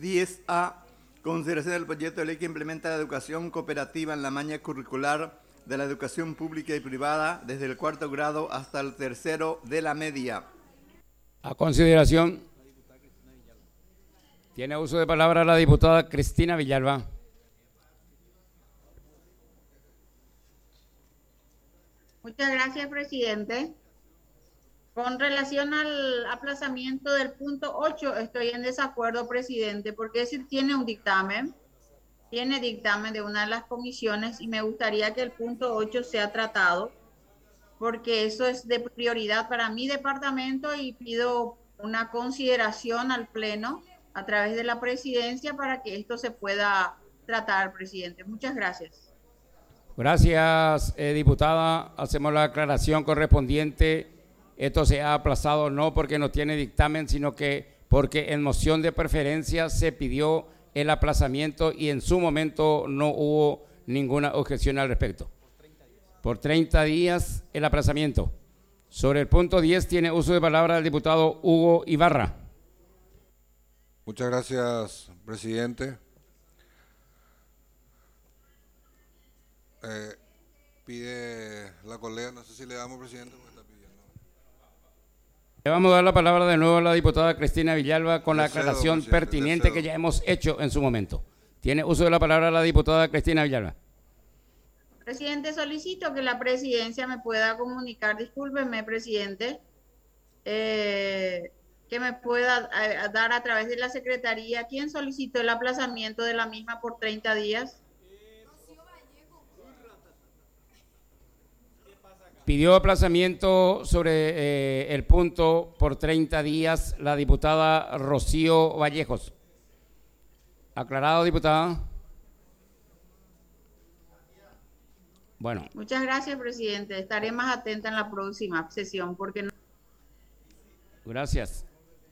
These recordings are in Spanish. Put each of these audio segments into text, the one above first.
10A. Consideración del proyecto de ley que implementa la educación cooperativa en la malla curricular de la educación pública y privada desde el cuarto grado hasta el tercero de la media. A consideración. Tiene uso de palabra la diputada Cristina Villalba. Muchas gracias, presidente. Con relación al aplazamiento del punto 8, estoy en desacuerdo, presidente, porque si tiene un dictamen, tiene dictamen de una de las comisiones y me gustaría que el punto 8 sea tratado, porque eso es de prioridad para mi departamento y pido una consideración al Pleno a través de la presidencia para que esto se pueda tratar, presidente. Muchas gracias. Gracias, diputada. Hacemos la aclaración correspondiente. Esto se ha aplazado no porque no tiene dictamen, sino que porque en moción de preferencia se pidió el aplazamiento y en su momento no hubo ninguna objeción al respecto. Por 30 días el aplazamiento. Sobre el punto 10 tiene uso de palabra el diputado Hugo Ibarra. Muchas gracias, presidente. Pide la colega, no sé si le damos, presidente, porque está pidiendo. Le vamos a dar la palabra de nuevo a la diputada Cristina Villalba con la Le cedo, aclaración presidente, pertinente le cedo. que ya hemos hecho en su momento. Tiene uso de la palabra la diputada Cristina Villalba. Presidente, solicito que la presidencia me pueda comunicar, discúlpeme, presidente, que me pueda dar a través de la secretaría quién solicitó el aplazamiento de la misma por 30 días. Pidió aplazamiento sobre el punto por 30 días la diputada Rocío Vallejos. ¿Aclarado, diputada? Bueno. Muchas gracias, presidente. Estaré más atenta en la próxima sesión porque no... Gracias.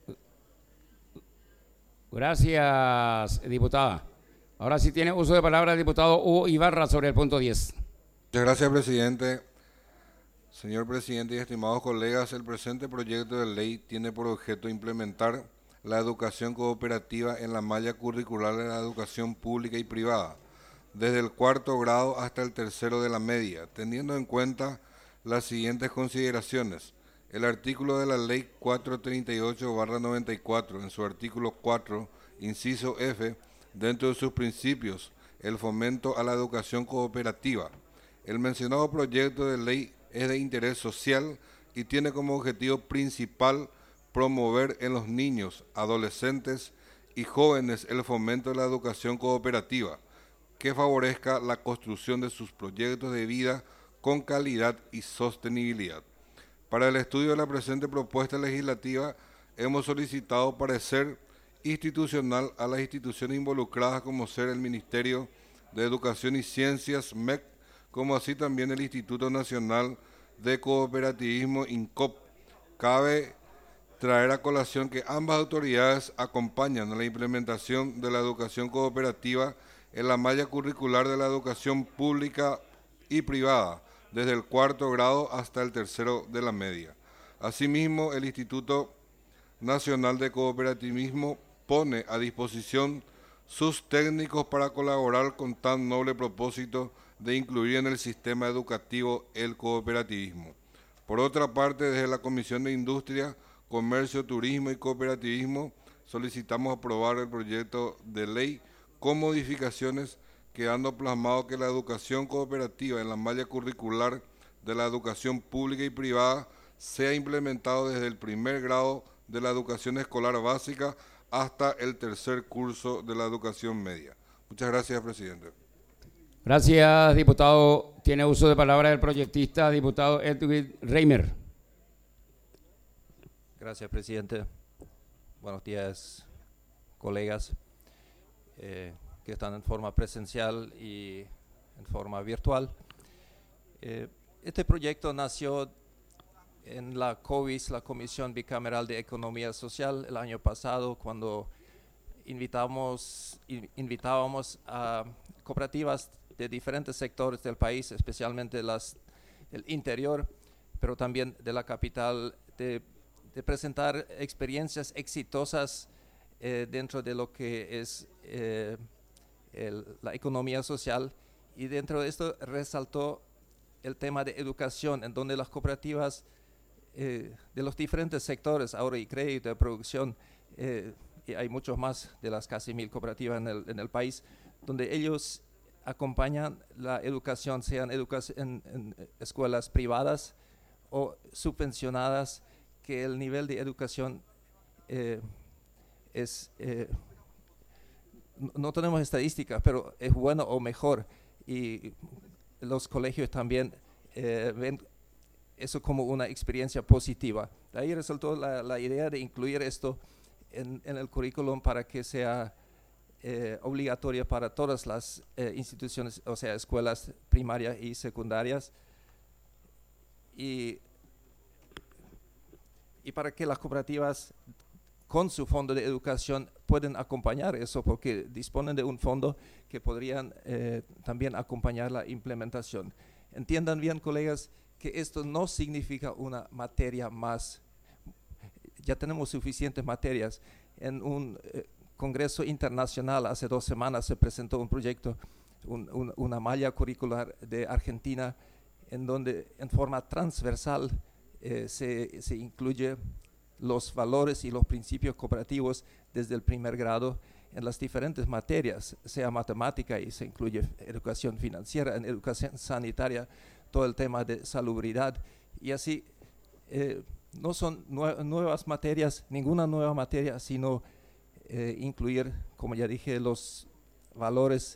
Gracias, diputada. Ahora sí tiene uso de palabra el diputado Hugo Ibarra sobre el punto 10. Muchas gracias, presidente. Señor presidente y estimados colegas, el presente proyecto de ley tiene por objeto implementar la educación cooperativa en la malla curricular de la educación pública y privada, desde el cuarto grado hasta el tercero de la media, teniendo en cuenta las siguientes consideraciones. El artículo de la Ley 438/94, en su artículo 4, inciso F, dentro de sus principios, el fomento a la educación cooperativa. El mencionado proyecto de ley es de interés social y tiene como objetivo principal promover en los niños, adolescentes y jóvenes el fomento de la educación cooperativa, que favorezca la construcción de sus proyectos de vida con calidad y sostenibilidad. Para el estudio de la presente propuesta legislativa, hemos solicitado parecer institucional a las instituciones involucradas, como ser el Ministerio de Educación y Ciencias, MEC, como así también el Instituto Nacional de Cooperativismo, INCOP. Cabe traer a colación que ambas autoridades acompañan a la implementación de la educación cooperativa en la malla curricular de la educación pública y privada, desde el cuarto grado hasta el tercero de la media. Asimismo, el Instituto Nacional de Cooperativismo pone a disposición sus técnicos para colaborar con tan noble propósito de incluir en el sistema educativo el cooperativismo. Por otra parte, desde la Comisión de Industria, Comercio, Turismo y Cooperativismo, solicitamos aprobar el proyecto de ley con modificaciones, quedando plasmado que la educación cooperativa en la malla curricular de la educación pública y privada sea implementado desde el primer grado de la educación escolar básica hasta el tercer curso de la educación media. Muchas gracias, presidente. Gracias, diputado. Tiene uso de palabra el proyectista, diputado Edwin Reimer. Gracias, presidente. Buenos días, colegas que están en forma presencial y en forma virtual. Este proyecto nació en la COBIS, la Comisión Bicameral de Economía Social, el año pasado, cuando invitábamos a cooperativas de diferentes sectores del país, especialmente las del interior, pero también de la capital, de presentar experiencias exitosas dentro de lo que es la economía social, y dentro de esto resaltó el tema de educación, en donde las cooperativas de los diferentes sectores, ahorro y crédito, de producción, y hay muchos más de las casi 1000 cooperativas en el país, donde ellos acompañan la educación, sean en escuelas privadas o subvencionadas, que el nivel de educación no tenemos estadísticas, pero es bueno o mejor, y los colegios también ven eso como una experiencia positiva. De ahí resultó la idea de incluir esto en el currículum para que sea obligatoria para todas las instituciones, o sea, escuelas primarias y secundarias, y para que las cooperativas con su fondo de educación pueden acompañar eso, porque disponen de un fondo que podrían también acompañar la implementación. Entiendan bien, colegas, que esto no significa una materia más. Ya tenemos suficientes materias. En un congreso internacional hace 2 semanas se presentó un proyecto, una malla curricular de Argentina, en donde en forma transversal se incluye los valores y los principios cooperativos desde el primer grado en las diferentes materias, sea matemática, y se incluye educación financiera, en educación sanitaria, todo el tema de salubridad, y así no son nuevas materias, ninguna nueva materia, sino incluir, como ya dije, los valores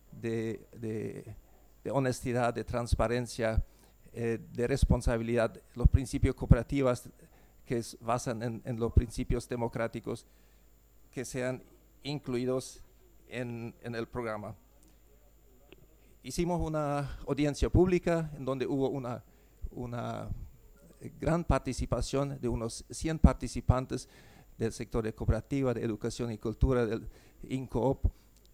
de honestidad, de transparencia, de responsabilidad, los principios cooperativos que se basan en los principios democráticos, que sean incluidos en el programa. Hicimos una audiencia pública en donde hubo una gran participación de unos 100 participantes del sector de cooperativa, de educación y cultura, del INCOOP,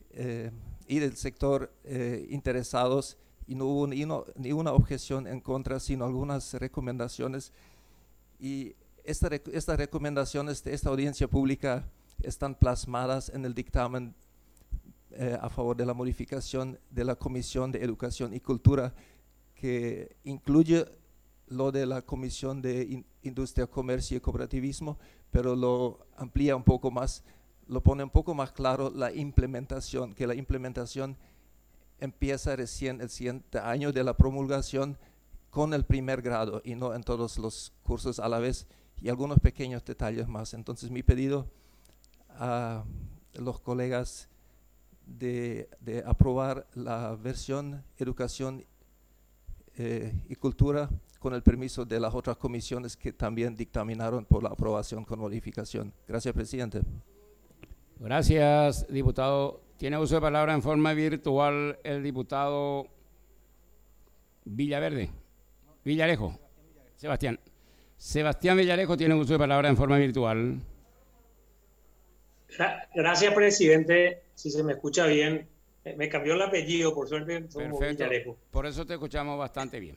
y del sector interesados, y no hubo ni una objeción en contra, sino algunas recomendaciones. Y estas recomendaciones de esta audiencia pública están plasmadas en el dictamen a favor de la modificación de la Comisión de Educación y Cultura, que incluye lo de la Comisión de Industria, Comercio y Cooperativismo, pero lo amplía un poco más, lo pone un poco más claro la implementación, que la implementación empieza recién el siguiente año de la promulgación con el primer grado y no en todos los cursos a la vez, y algunos pequeños detalles más. Entonces mi pedido a los colegas de aprobar la versión Educación y Cultura con el permiso de las otras comisiones que también dictaminaron por la aprobación con modificación. Gracias, presidente. Gracias, diputado. Tiene uso de palabra en forma virtual el diputado Villarejo. Sebastián Villarejo tiene uso de palabra en forma virtual. Gracias, presidente. Si se me escucha bien, me cambió el apellido, por suerte. Perfecto. Villarejo. Por eso te escuchamos bastante bien.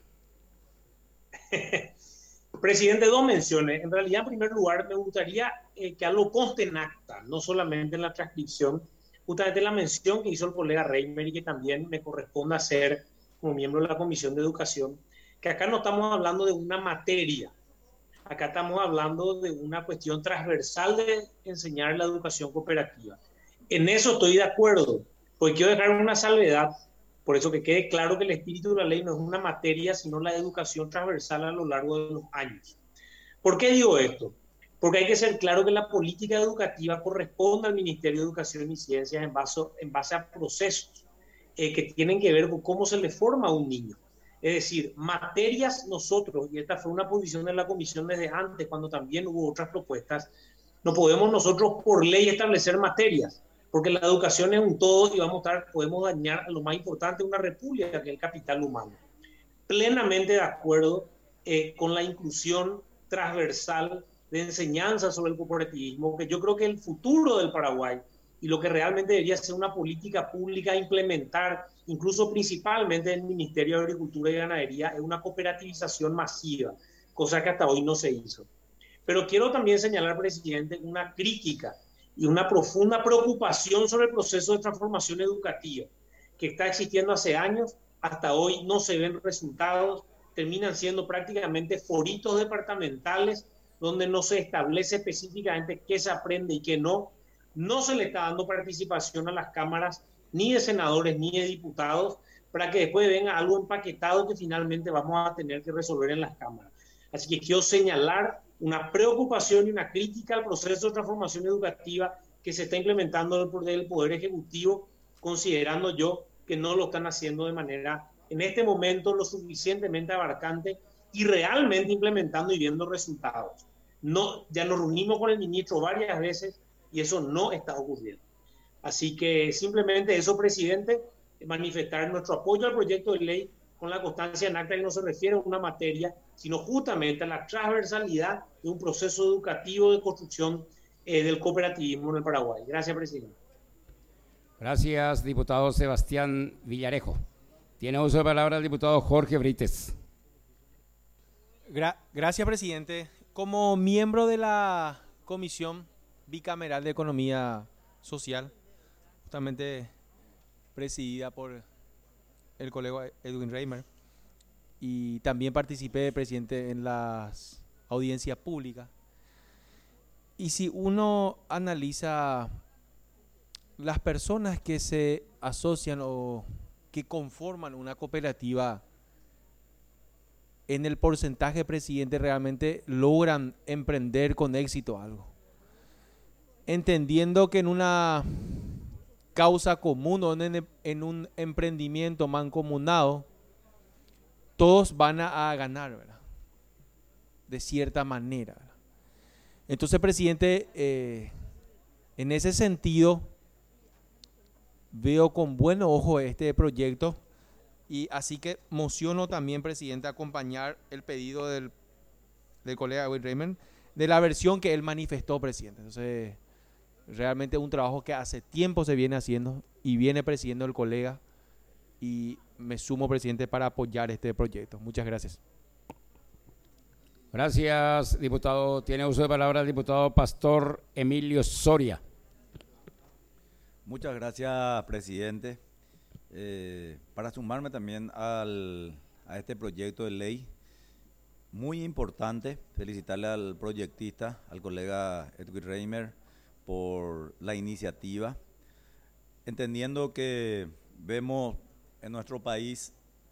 Presidente, 2 menciones. En realidad, en primer lugar, me gustaría que algo conste en acta, no solamente en la transcripción, justamente la mención que hizo el colega Reimer, y que también me corresponde hacer como miembro de la Comisión de Educación, que acá no estamos hablando de una materia, acá estamos hablando de una cuestión transversal de enseñar la educación cooperativa. En eso estoy de acuerdo, porque quiero dejar una salvedad, por eso que quede claro que el espíritu de la ley no es una materia, sino la educación transversal a lo largo de los años. ¿Por qué digo esto? Porque hay que ser claro que la política educativa corresponde al Ministerio de Educación y Ciencias en base a procesos que tienen que ver con cómo se le forma a un niño. Es decir, materias nosotros, y esta fue una posición de la comisión desde antes, cuando también hubo otras propuestas, no podemos nosotros por ley establecer materias, porque la educación es un todo y podemos dañar a lo más importante de una república, que es el capital humano. Plenamente de acuerdo con la inclusión transversal de enseñanza sobre el cooperativismo, que yo creo que el futuro del Paraguay y lo que realmente debería ser una política pública a implementar, incluso principalmente en el Ministerio de Agricultura y Ganadería, es una cooperativización masiva, cosa que hasta hoy no se hizo. Pero quiero también señalar, presidente, una crítica y una profunda preocupación sobre el proceso de transformación educativa que está existiendo hace años. Hasta hoy no se ven resultados, terminan siendo prácticamente foritos departamentales donde no se establece específicamente qué se aprende y qué no. No se le está dando participación a las cámaras ni de senadores ni de diputados para que después venga algo empaquetado que finalmente vamos a tener que resolver en las cámaras. Así que quiero señalar una preocupación y una crítica al proceso de transformación educativa que se está implementando por el Poder Ejecutivo, considerando yo que no lo están haciendo de manera, en este momento, lo suficientemente abarcante y realmente implementando y viendo resultados. No, ya nos reunimos con el ministro varias veces y eso no está ocurriendo. Así que simplemente eso, presidente, manifestar nuestro apoyo al proyecto de ley con la constancia en acta que no se refiere a una materia, sino justamente a la transversalidad de un proceso educativo de construcción del cooperativismo en el Paraguay. Gracias, presidente. Gracias, diputado Sebastián Villarejo. Tiene uso de palabra el diputado Jorge Brites. Gracias, presidente. Como miembro de la Comisión Bicameral de Economía Social, justamente presidida por el colega Edwin Reimer, y también participé, presidente, en las audiencias públicas. Y si uno analiza las personas que se asocian o que conforman una cooperativa, en el porcentaje, presidente, realmente logran emprender con éxito algo. Entendiendo que en una causa común o en un emprendimiento mancomunado, todos van a ganar, ¿verdad? De cierta manera, ¿verdad? Entonces, presidente, en ese sentido, veo con buen ojo este proyecto y así que mociono también, presidente, acompañar el pedido del colega Will Raymond de la versión que él manifestó, presidente. Entonces, realmente es un trabajo que hace tiempo se viene haciendo y viene presidiendo el colega y me sumo, presidente, para apoyar este proyecto. Muchas gracias. Gracias, diputado. Tiene uso de palabra el diputado Pastor Emilio Soria. Muchas gracias, presidente. Para sumarme también a este proyecto de ley, muy importante, felicitarle al proyectista, al colega Edwin Reimer, por la iniciativa, entendiendo que vemos en nuestro país,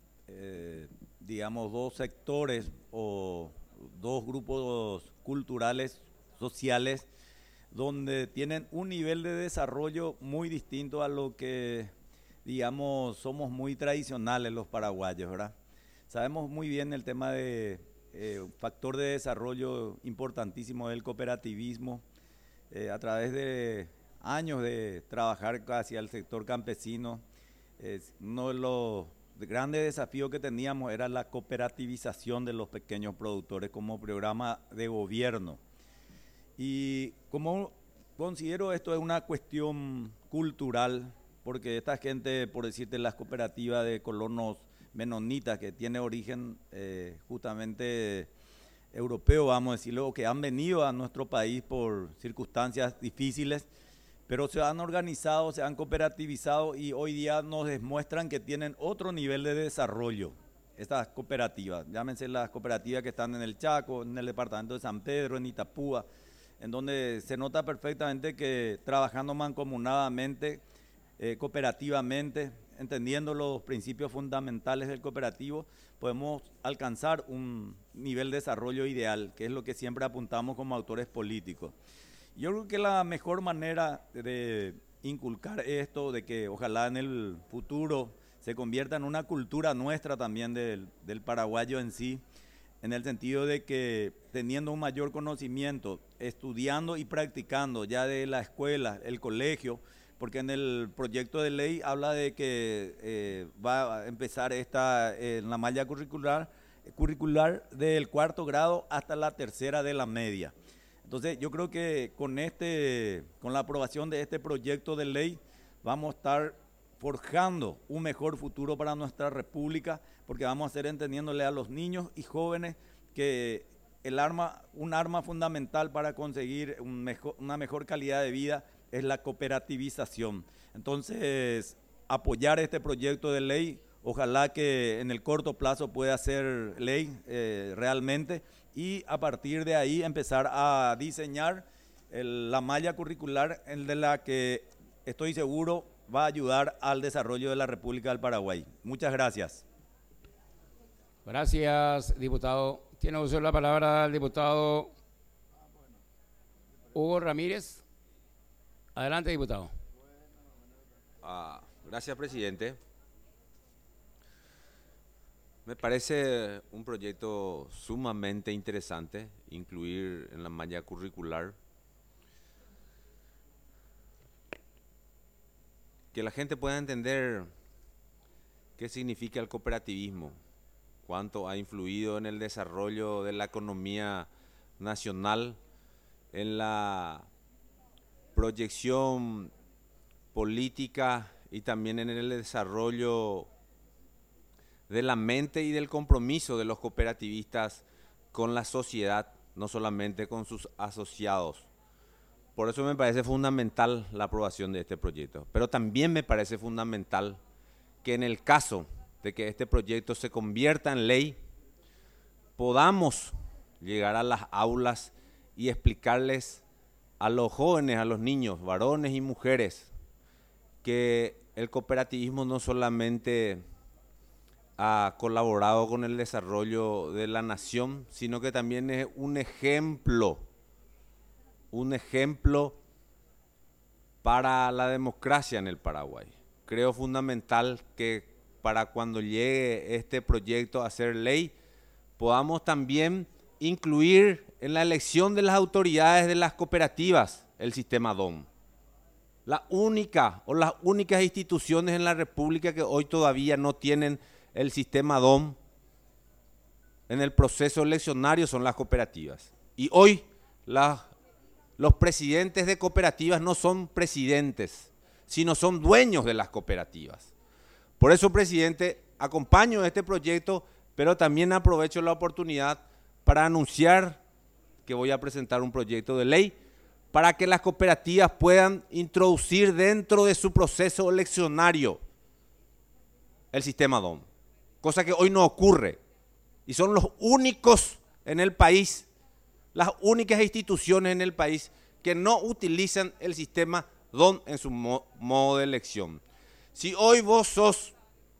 digamos, dos sectores o dos grupos culturales, sociales, donde tienen un nivel de desarrollo muy distinto a lo que, digamos, somos muy tradicionales los paraguayos, ¿verdad? Sabemos muy bien el tema de factor de desarrollo importantísimo del cooperativismo, a través de años de trabajar hacia el sector campesino. Uno de los grandes desafíos que teníamos era la cooperativización de los pequeños productores como programa de gobierno. Y como considero esto es una cuestión cultural, porque esta gente, por decirte, las cooperativas de colonos menonitas, que tiene origen justamente europeo, vamos a decirlo, que han venido a nuestro país por circunstancias difíciles, pero se han organizado, se han cooperativizado y hoy día nos demuestran que tienen otro nivel de desarrollo. Estas cooperativas, llámense las cooperativas que están en el Chaco, en el departamento de San Pedro, en Itapúa, en donde se nota perfectamente que trabajando mancomunadamente, cooperativamente, entendiendo los principios fundamentales del cooperativo, podemos alcanzar un nivel de desarrollo ideal, que es lo que siempre apuntamos como autores políticos. Yo creo que la mejor manera de inculcar esto, de que ojalá en el futuro se convierta en una cultura nuestra también del paraguayo en sí, en el sentido de que teniendo un mayor conocimiento, estudiando y practicando ya de la escuela, el colegio, porque en el proyecto de ley habla de que va a empezar en la malla curricular del 4º grado hasta la 3ª de la media. Entonces yo creo que con la aprobación de este proyecto de ley vamos a estar forjando un mejor futuro para nuestra república, porque vamos a estar entendiéndole a los niños y jóvenes que un arma fundamental para conseguir una mejor calidad de vida es la cooperativización. Entonces, apoyar este proyecto de ley, ojalá que en el corto plazo pueda ser ley realmente, y a partir de ahí empezar a diseñar la malla curricular de la que estoy seguro va a ayudar al desarrollo de la República del Paraguay. Muchas gracias. Gracias, diputado. Tiene uso de la palabra el diputado Hugo Ramírez. Adelante, diputado. Gracias, presidente. Me parece un proyecto sumamente interesante incluir en la malla curricular que la gente pueda entender qué significa el cooperativismo, cuánto ha influido en el desarrollo de la economía nacional, en la proyección política y también en el desarrollo de la mente y del compromiso de los cooperativistas con la sociedad, no solamente con sus asociados. Por eso me parece fundamental la aprobación de este proyecto. Pero también me parece fundamental que en el caso de que este proyecto se convierta en ley, podamos llegar a las aulas y explicarles a los jóvenes, a los niños, varones y mujeres, que el cooperativismo no solamente ha colaborado con el desarrollo de la nación, sino que también es un ejemplo para la democracia en el Paraguay. Creo fundamental que para cuando llegue este proyecto a ser ley, podamos también incluir en la elección de las autoridades de las cooperativas el sistema DOM. La única o las únicas instituciones en la República que hoy todavía no tienen el sistema DOM en el proceso eleccionario son las cooperativas. Y hoy los presidentes de cooperativas no son presidentes, sino son dueños de las cooperativas. Por eso, presidente, acompaño este proyecto, pero también aprovecho la oportunidad para anunciar que voy a presentar un proyecto de ley para que las cooperativas puedan introducir dentro de su proceso eleccionario el sistema DOM, cosa que hoy no ocurre. Y son los únicos en el país, las únicas instituciones en el país que no utilizan el sistema DOM en su modo de elección. Si hoy vos sos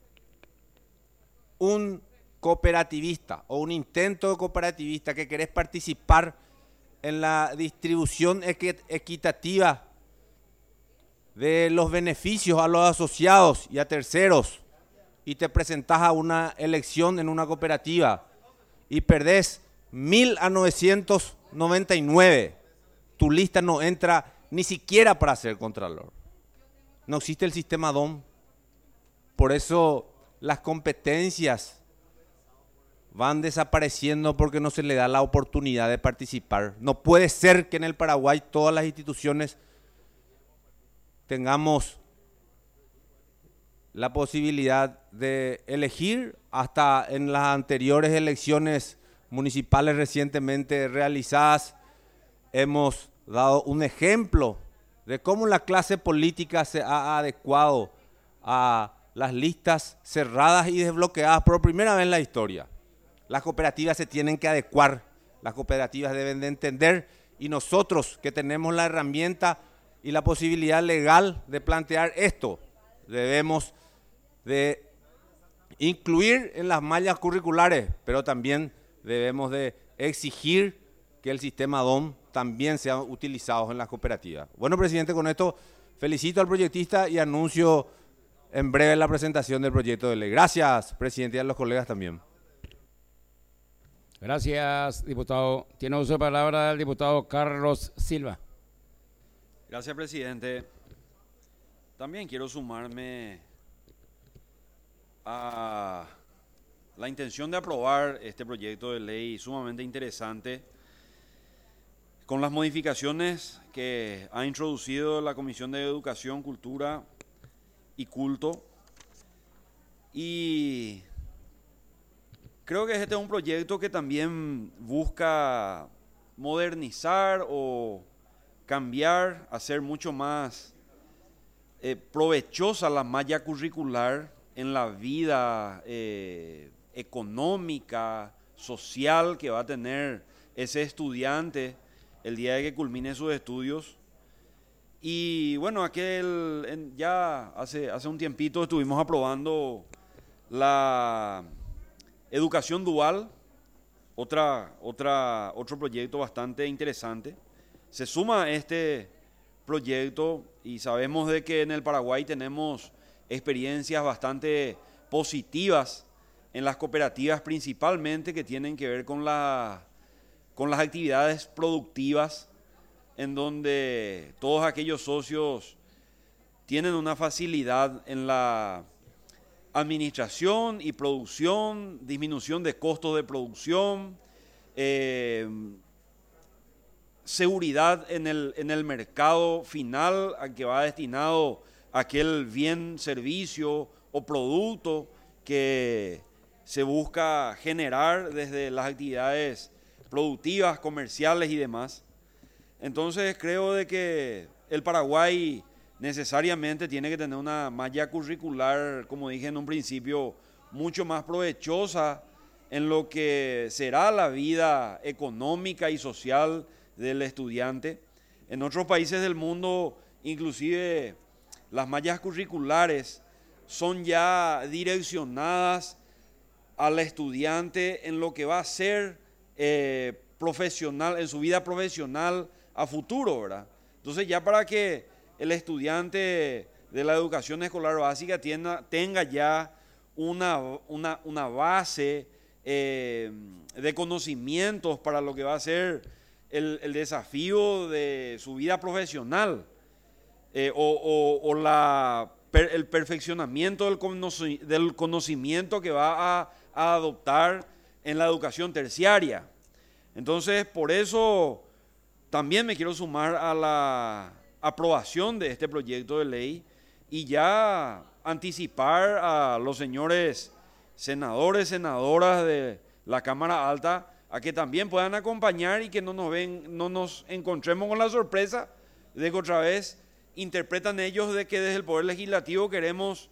un cooperativista o un intento de cooperativista que querés participar en la distribución equitativa de los beneficios a los asociados y a terceros, y te presentás a una elección en una cooperativa y perdés 1.000 a 999, tu lista no entra ni siquiera para ser contralor. No existe el sistema DOM. Por eso las competencias van desapareciendo porque no se le da la oportunidad de participar. No puede ser que en el Paraguay todas las instituciones tengamos la posibilidad de elegir. Hasta en las anteriores elecciones municipales recientemente realizadas hemos dado un ejemplo de cómo la clase política se ha adecuado a las listas cerradas y desbloqueadas por primera vez en la historia. Las cooperativas se tienen que adecuar, las cooperativas deben de entender, y nosotros que tenemos la herramienta y la posibilidad legal de plantear esto, debemos de incluir en las mallas curriculares, pero también debemos de exigir que el sistema DOM también sea utilizado en las cooperativas. Bueno, presidente, con esto felicito al proyectista y anuncio en breve la presentación del proyecto de ley. Gracias, presidente, y a los colegas también. Gracias, diputado. Tiene uso de palabra el diputado Carlos Silva. Gracias, presidente. También quiero sumarme a la intención de aprobar este proyecto de ley sumamente interesante, con las modificaciones que ha introducido la Comisión de Educación, Cultura y Culto. Y creo que este es un proyecto que también busca modernizar o cambiar, hacer mucho más provechosa la malla curricular en la vida económica, social que va a tener ese estudiante el día de que culmine sus estudios. Y bueno, ya hace un tiempito estuvimos aprobando la educación dual, otro proyecto bastante interesante. Se suma a este proyecto y sabemos de que en el Paraguay tenemos experiencias bastante positivas en las cooperativas, principalmente que tienen que ver con las actividades productivas, en donde todos aquellos socios tienen una facilidad en la administración y producción, disminución de costos de producción, seguridad en el mercado final al que va destinado aquel bien, servicio o producto que se busca generar desde las actividades productivas, comerciales y demás. Entonces creo de que el Paraguay necesariamente tiene que tener una malla curricular, como dije en un principio, mucho más provechosa en lo que será la vida económica y social del estudiante. En otros países del mundo, inclusive las mallas curriculares son ya direccionadas al estudiante en lo que va a ser profesional, en su vida profesional a futuro, ¿verdad? Entonces ya para que el estudiante de la educación escolar básica tenga ya una base de conocimientos para lo que va a ser el desafío de su vida profesional el perfeccionamiento del conocimiento que va a adoptar en la educación terciaria. Entonces, por eso también me quiero sumar a la aprobación de este proyecto de ley y ya anticipar a los señores senadores, senadoras de la Cámara Alta a que también puedan acompañar y que no nos encontremos con la sorpresa de que otra vez interpretan ellos de que desde el Poder Legislativo queremos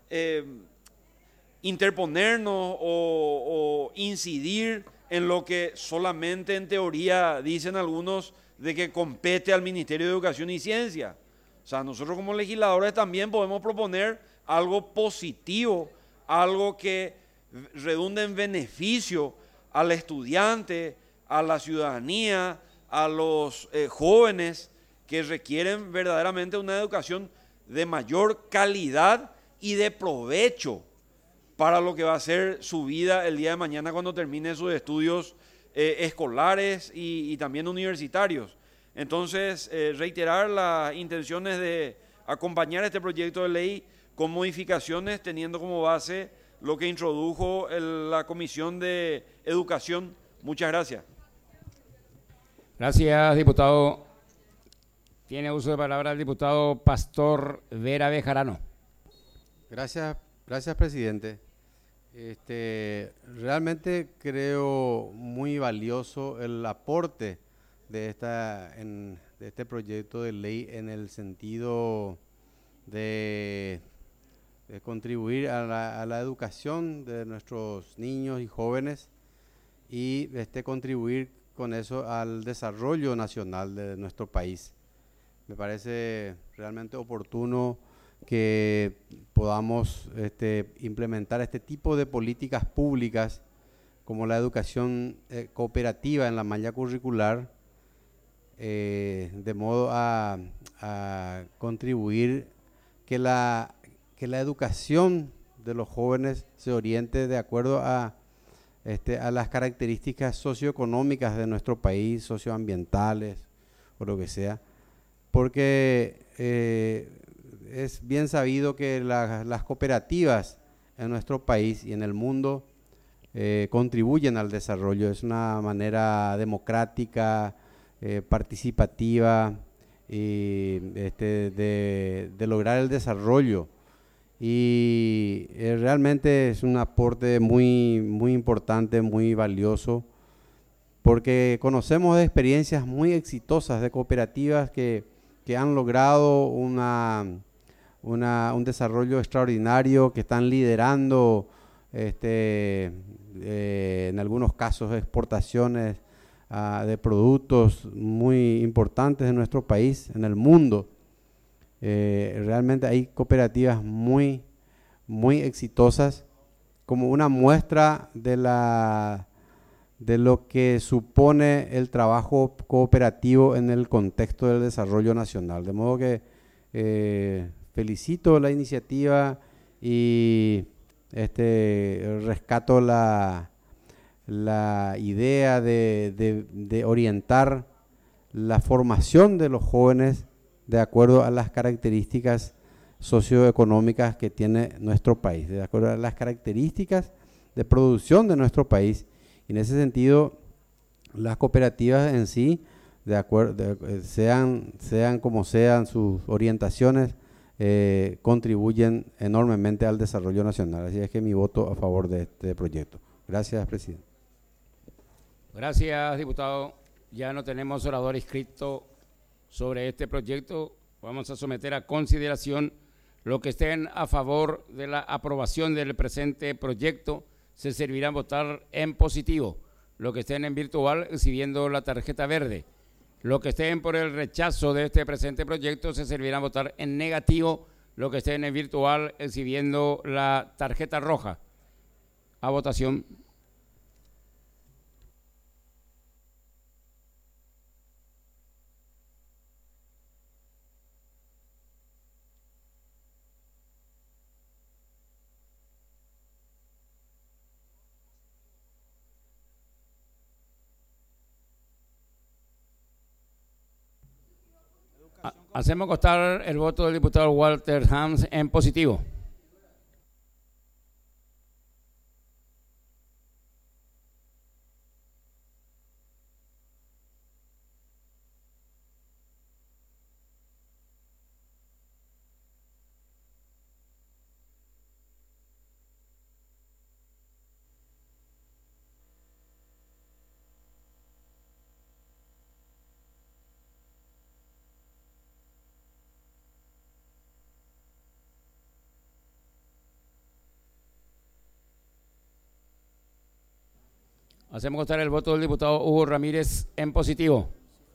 interponernos o incidir en lo que solamente en teoría dicen algunos de que compete al Ministerio de Educación y Ciencia. O sea, nosotros como legisladores también podemos proponer algo positivo, algo que redunde en beneficio al estudiante, a la ciudadanía, a los jóvenes que requieren verdaderamente una educación de mayor calidad y de provecho para lo que va a ser su vida el día de mañana cuando termine sus estudios escolares y también universitarios. Entonces, reiterar las intenciones de acompañar este proyecto de ley con modificaciones, teniendo como base lo que introdujo la Comisión de Educación. Muchas gracias. Gracias, diputado. Tiene uso de palabra el diputado Pastor Vera Bejarano. Gracias, presidente. Realmente creo muy valioso el aporte de este proyecto de ley en el sentido de contribuir a la educación de nuestros niños y jóvenes y contribuir con eso al desarrollo nacional de nuestro país. Me parece realmente oportuno que podamos implementar este tipo de políticas públicas como la educación cooperativa en la malla curricular, de modo a contribuir que la educación de los jóvenes se oriente de acuerdo a las características socioeconómicas de nuestro país, socioambientales o lo que sea, porque es bien sabido que las cooperativas en nuestro país y en el mundo contribuyen al desarrollo. Es una manera democrática, participativa y de lograr el desarrollo. Y realmente es un aporte muy, muy importante, muy valioso porque conocemos de experiencias muy exitosas de cooperativas que han logrado un desarrollo extraordinario, que están liderando en algunos casos exportaciones de productos muy importantes de nuestro país, en el mundo. Realmente hay cooperativas muy exitosas, como una muestra de lo que supone el trabajo cooperativo en el contexto del desarrollo nacional. De modo que felicito la iniciativa y rescato la idea de orientar la formación de los jóvenes de acuerdo a las características socioeconómicas que tiene nuestro país, de acuerdo a las características de producción de nuestro país. Y en ese sentido, las cooperativas en sí, sean como sean sus orientaciones, contribuyen enormemente al desarrollo nacional. Así es que mi voto a favor de este proyecto. Gracias, presidente. Gracias, diputado. Ya no tenemos orador inscrito sobre este proyecto. Vamos a someter a consideración. Los que estén a favor de la aprobación del presente proyecto se servirán votar en positivo. Los que estén en virtual exhibiendo la tarjeta verde. Los que estén por el rechazo de este presente proyecto se servirán votar en negativo. Los que estén en virtual exhibiendo la tarjeta roja. A votación. Hacemos constar el voto del diputado Walter Hans en positivo. Hacemos constar el voto del diputado Hugo Ramírez en positivo.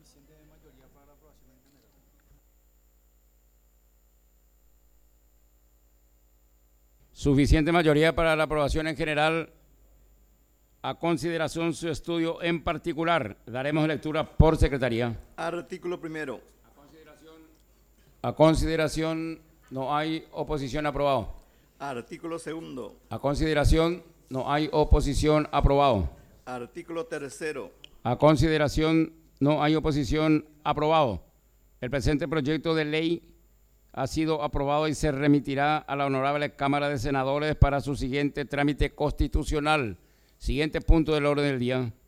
Suficiente mayoría para la aprobación en general. A consideración su estudio en particular. Daremos lectura por secretaría. Artículo primero. A consideración no hay oposición, aprobado. Artículo segundo. A consideración no hay oposición, aprobado. Artículo tercero. A consideración no hay oposición, aprobado. El presente proyecto de ley ha sido aprobado y se remitirá a la Honorable Cámara de Senadores para su siguiente trámite constitucional. Siguiente punto del orden del día.